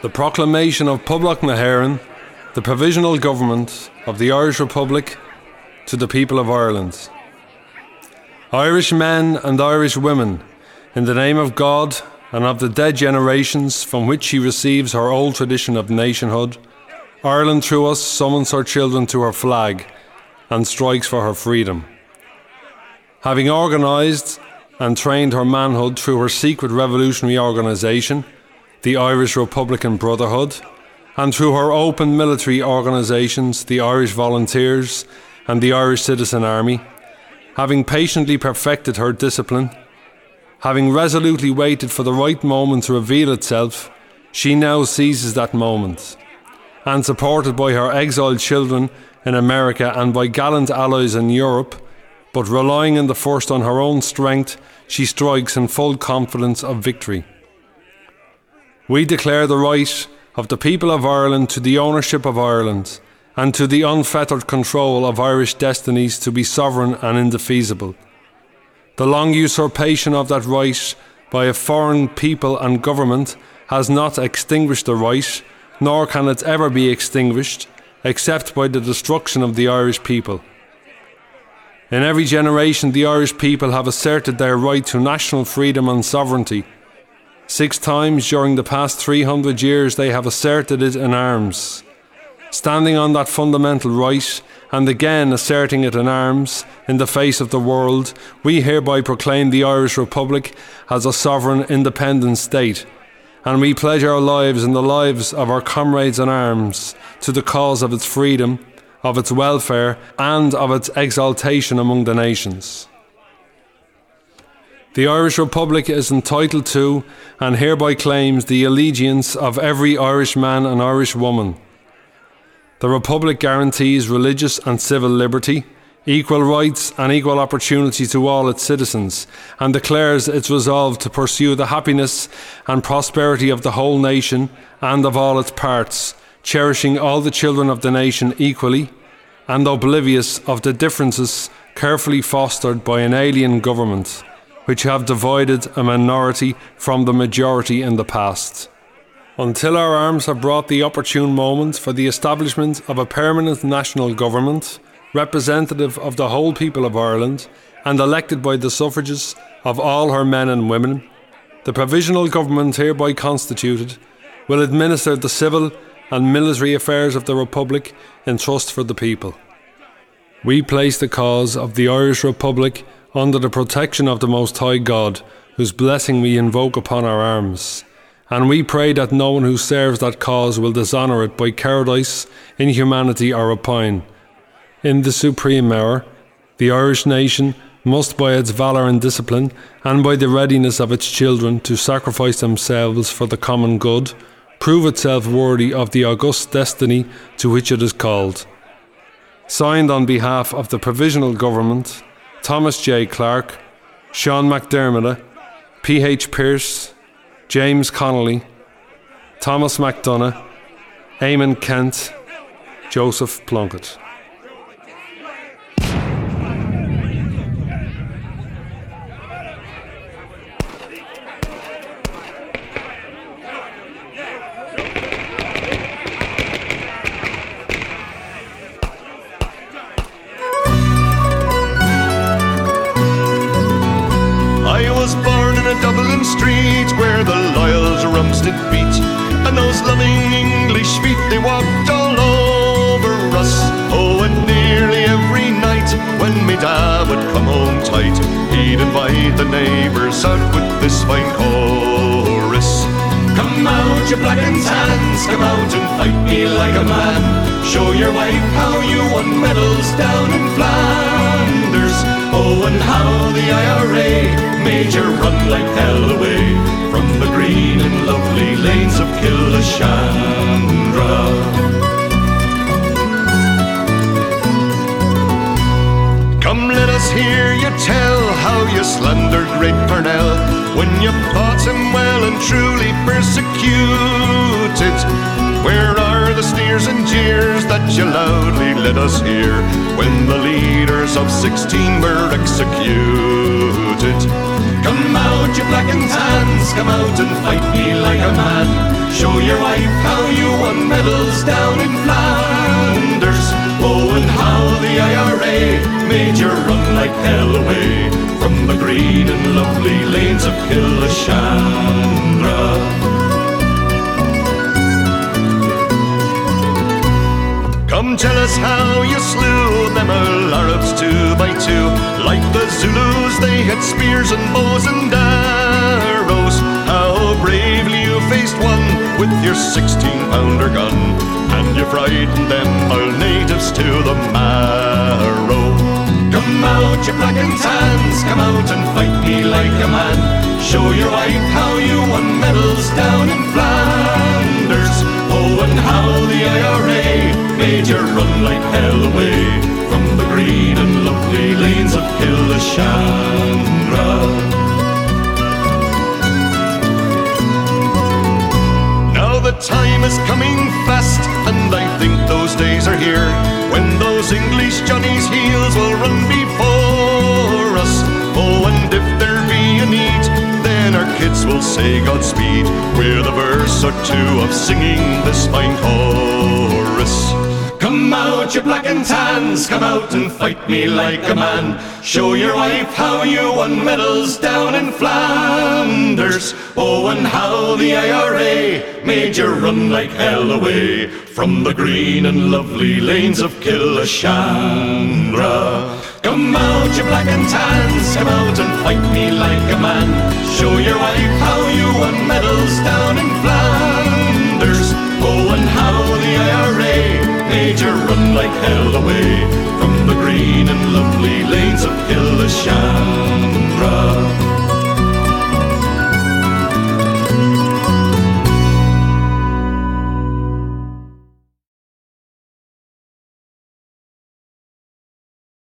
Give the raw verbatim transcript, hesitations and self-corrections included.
The proclamation of Poblacht na hÉireann, the provisional government of the Irish Republic, to the people of Ireland. Irish men and Irish women, in the name of God and of the dead generations from which she receives her old tradition of nationhood, Ireland through us summons her children to her flag and strikes for her freedom. Having organised and trained her manhood through her secret revolutionary organisation, the Irish Republican Brotherhood, and through her open military organisations, the Irish Volunteers and the Irish Citizen Army, having patiently perfected her discipline, having resolutely waited for the right moment to reveal itself, she now seizes that moment, and supported by her exiled children in America and by gallant allies in Europe, but relying in the first on her own strength, she strikes in full confidence of victory. We declare the right of the people of Ireland to the ownership of Ireland and to the unfettered control of Irish destinies to be sovereign and indefeasible. The long usurpation of that right by a foreign people and government has not extinguished the right, nor can it ever be extinguished, except by the destruction of the Irish people. In every generation, the Irish people have asserted their right to national freedom and sovereignty. Six times during the past three hundred years they have asserted it in arms. Standing on that fundamental right, and again asserting it in arms, in the face of the world, we hereby proclaim the Irish Republic as a sovereign, independent state, and we pledge our lives and the lives of our comrades in arms to the cause of its freedom, of its welfare, and of its exaltation among the nations. The Irish Republic is entitled to and hereby claims the allegiance of every Irish man and Irish woman. The Republic guarantees religious and civil liberty, equal rights and equal opportunity to all its citizens, and declares its resolve to pursue the happiness and prosperity of the whole nation and of all its parts, cherishing all the children of the nation equally, and oblivious of the differences carefully fostered by an alien government, which have divided a minority from the majority in the past. Until our arms have brought the opportune moment for the establishment of a permanent national government, representative of the whole people of Ireland, and elected by the suffrages of all her men and women, the provisional government hereby constituted will administer the civil and military affairs of the Republic in trust for the people. We place the cause of the Irish Republic under the protection of the Most High God, whose blessing we invoke upon our arms. And we pray that no one who serves that cause will dishonour it by cowardice, inhumanity or rapine. In the supreme hour, the Irish nation must, by its valour and discipline, and by the readiness of its children to sacrifice themselves for the common good, prove itself worthy of the august destiny to which it is called. Signed on behalf of the Provisional Government, Thomas J. Clarke, Sean McDermott, P H Pearse, James Connolly, Thomas MacDonagh, Eamon Kent, Joseph Plunkett. Dublin streets where the Loyals' rums did beat, and those loving English feet, they walked all over us. Oh, and nearly every night when me dad would come home tight, he'd invite the neighbours out with this fine chorus. Come out, you black and tans, come out and fight me like a man. Show your wife how you won medals down in Flanders. Oh, and how the I R A made you run like hell away from the green and lovely lanes of Killashandra. Come, let us hear you tell how you slandered great Parnell when you fought him well and truly persecuted. Where are the sneers and jeers that you loudly let us hear when the leaders of sixteen were executed? Come out, you black and tans, come out and fight me like a man. Show your wife how you won medals down in Flanders. Oh, and how the I R A made you run like hell away from the green and lovely lanes of Killashandra. Come tell us how you slew them all Arabs two by two. Like the Zulus they had spears and bows and arrows. How bravely you faced one with your sixteen pounder gun, and you frightened them all natives to the marrow. Come out, you black and tans, come out and fight me like a man. Show your wife how you won medals down in Flanders. Oh, and how the I R A made you run like hell away from the green and lovely lanes of Killashandra. Now the time is coming fast, and I think those days are here when those English Johnnies' heels will run before us. Oh, and if there be a need, then our kids will say Godspeed with a verse or two of singing this fine chorus. Come out, you black and tans, come out and fight me like a man. Show your wife how you won medals down in Flanders. Oh, and how the I R A made you run like hell away from the green and lovely lanes of Killashandra. Come out, you black and tans, come out and fight me like a man. Show your wife how you won medals down in